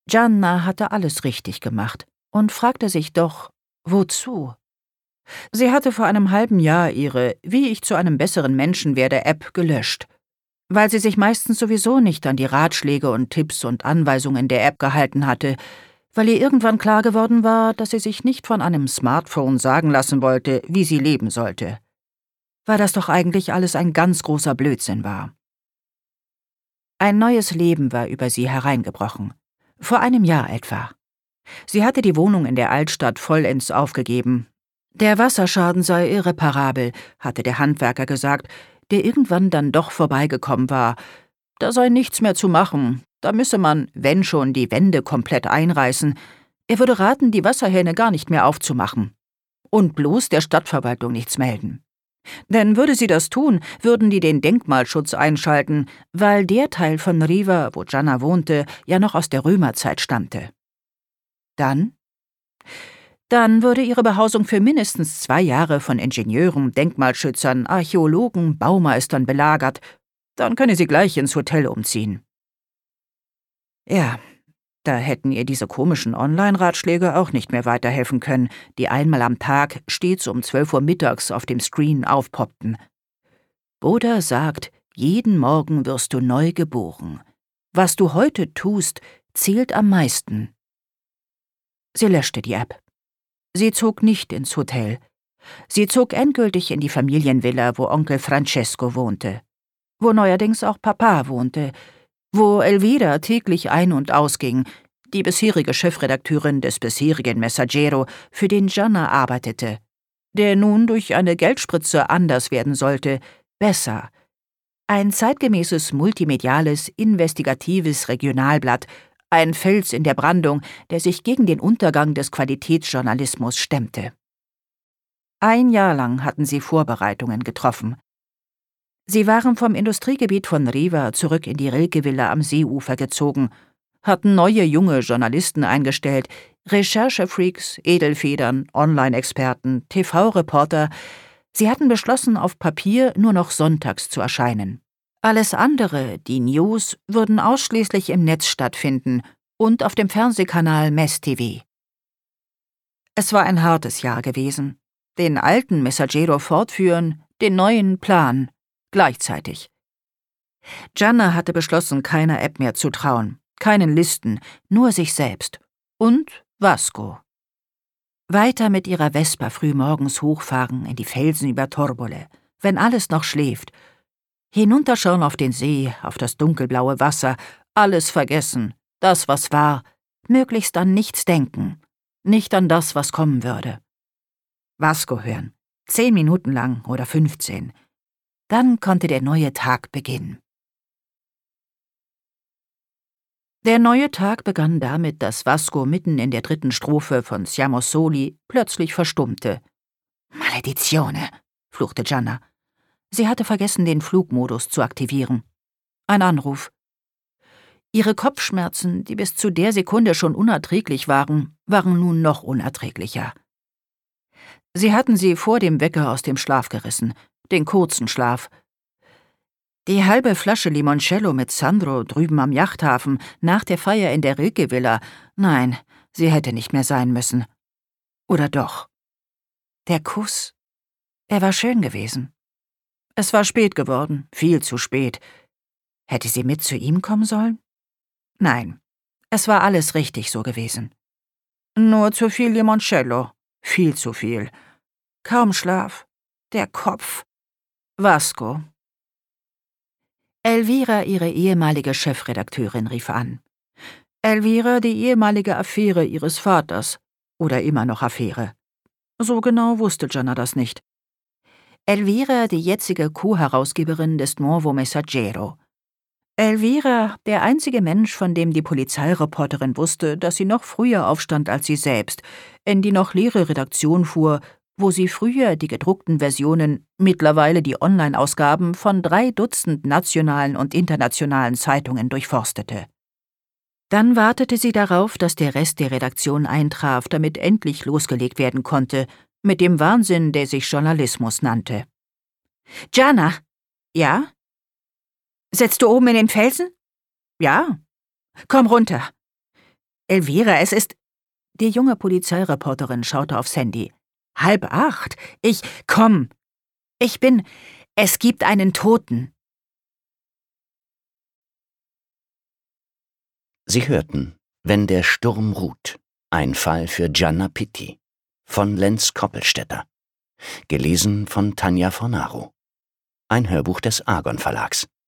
Gianna hatte alles richtig gemacht und fragte sich doch, wozu? Sie hatte vor einem halben Jahr ihre »Wie ich zu einem besseren Menschen werde« App gelöscht, weil sie sich meistens sowieso nicht an die Ratschläge und Tipps und Anweisungen der App gehalten hatte, weil ihr irgendwann klar geworden war, dass sie sich nicht von einem Smartphone sagen lassen wollte, wie sie leben sollte. Weil das doch eigentlich alles ein ganz großer Blödsinn war. Ein neues Leben war über sie hereingebrochen. Vor einem Jahr etwa. Sie hatte die Wohnung in der Altstadt vollends aufgegeben. Der Wasserschaden sei irreparabel, hatte der Handwerker gesagt, der irgendwann dann doch vorbeigekommen war. Da sei nichts mehr zu machen, da müsse man, wenn schon, die Wände komplett einreißen. Er würde raten, die Wasserhähne gar nicht mehr aufzumachen. Und bloß der Stadtverwaltung nichts melden. Denn würde sie das tun, würden die den Denkmalschutz einschalten, weil der Teil von Riva, wo Gianna wohnte, ja noch aus der Römerzeit stammte. Dann würde ihre Behausung für mindestens 2 Jahre von Ingenieuren, Denkmalschützern, Archäologen, Baumeistern belagert. Dann könne sie gleich ins Hotel umziehen. Ja, da hätten ihr diese komischen Online-Ratschläge auch nicht mehr weiterhelfen können, die einmal am Tag stets um 12 Uhr mittags auf dem Screen aufpoppten. Buddha sagt, jeden Morgen wirst du neu geboren. Was du heute tust, zählt am meisten. Sie löschte die App. Sie zog nicht ins Hotel. Sie zog endgültig in die Familienvilla, wo Onkel Francesco wohnte. Wo neuerdings auch Papa wohnte. Wo Elvira täglich ein- und ausging, die bisherige Chefredakteurin des bisherigen Messaggero, für den Gianna arbeitete, der nun durch eine Geldspritze anders werden sollte, besser. Ein zeitgemäßes, multimediales, investigatives Regionalblatt, ein Fels in der Brandung, der sich gegen den Untergang des Qualitätsjournalismus stemmte. 1 Jahr lang hatten sie Vorbereitungen getroffen. Sie waren vom Industriegebiet von Riva zurück in die Rilke-Villa am Seeufer gezogen, hatten neue junge Journalisten eingestellt, Recherchefreaks, Edelfedern, Online-Experten, TV-Reporter. Sie hatten beschlossen, auf Papier nur noch sonntags zu erscheinen. Alles andere, die News, würden ausschließlich im Netz stattfinden und auf dem Fernsehkanal MES TV. Es war ein hartes Jahr gewesen. Den alten Messaggero fortführen, den neuen Plan, gleichzeitig. Gianna hatte beschlossen, keiner App mehr zu trauen, keinen Listen, nur sich selbst. Und Vasco. Weiter mit ihrer Vespa frühmorgens hochfahren in die Felsen über Torbole, wenn alles noch schläft. Hinunterschauen auf den See, auf das dunkelblaue Wasser, alles vergessen, das, was war, möglichst an nichts denken, nicht an das, was kommen würde. Vasco hören, 10 Minuten lang oder 15. Dann konnte der neue Tag beginnen. Der neue Tag begann damit, dass Vasco mitten in der 3. Strophe von Siamo Soli plötzlich verstummte. »Maledizione«, fluchte Gianna. Sie hatte vergessen, den Flugmodus zu aktivieren. Ein Anruf. Ihre Kopfschmerzen, die bis zu der Sekunde schon unerträglich waren, waren nun noch unerträglicher. Sie hatten sie vor dem Wecker aus dem Schlaf gerissen, den kurzen Schlaf. Die halbe Flasche Limoncello mit Sandro drüben am Yachthafen, nach der Feier in der Rilke-Villa, nein, sie hätte nicht mehr sein müssen. Oder doch? Der Kuss. Er war schön gewesen. Es war spät geworden, viel zu spät. Hätte sie mit zu ihm kommen sollen? Nein, es war alles richtig so gewesen. Nur zu viel Limoncello, viel zu viel. Kaum Schlaf, der Kopf. Vasco. Elvira, ihre ehemalige Chefredakteurin, rief an. Elvira, die ehemalige Affäre ihres Vaters. Oder immer noch Affäre. So genau wusste Gianna das nicht. Elvira, die jetzige Co-Herausgeberin des Nuovo Messaggero. Elvira, der einzige Mensch, von dem die Polizeireporterin wusste, dass sie noch früher aufstand als sie selbst, in die noch leere Redaktion fuhr, wo sie früher die gedruckten Versionen, mittlerweile die Online-Ausgaben von 3 Dutzend nationalen und internationalen Zeitungen durchforstete. Dann wartete sie darauf, dass der Rest der Redaktion eintraf, damit endlich losgelegt werden konnte, mit dem Wahnsinn, der sich Journalismus nannte. »Gianna?« »Ja?« »Sitzt du oben in den Felsen?« »Ja.« »Komm runter.« Elvira, es ist. Die junge Polizeireporterin schaute aufs Handy. 7:30? Komm. Es gibt einen Toten. Sie hörten »Wenn der Sturm ruht«, ein Fall für Gianna Pitti von Lenz Koppelstädter. Gelesen von Tanja Fornaro. Ein Hörbuch des Argon Verlags.